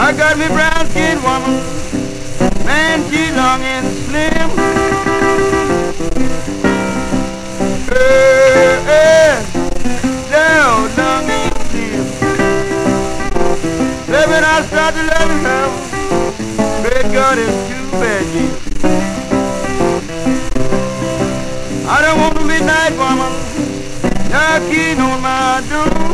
I got me brown skinned woman, man, she long and slim. Down, long and slim. Then I start to love her, great God, it's too bad, yeah. I don't want a midnight woman knocking on my door.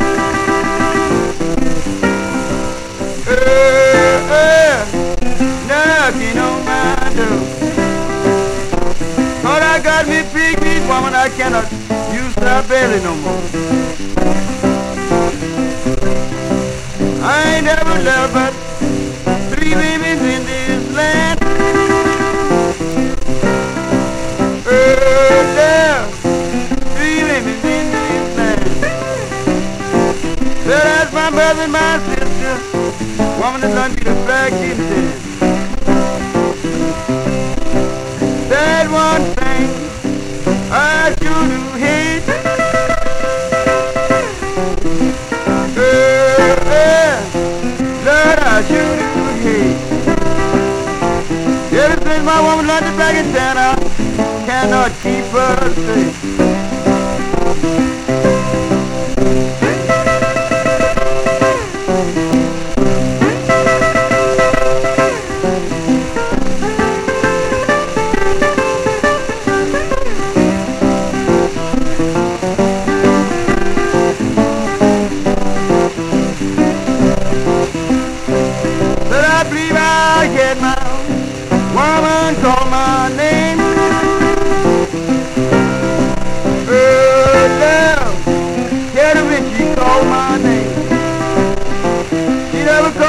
Knocking on my door. But I got me big meat woman, I cannot use that belly no more. I ain't ever loved but 3 women in this land. Love, 3 women in this land. Well, that's my brother and my sister, woman that done me the black Indian. That one thing I sure do hate. Lord, I sure do hate. Ever since my woman learned to black and tan, I cannot keep her safe. Woman call my name. Love, tell her when she call my name.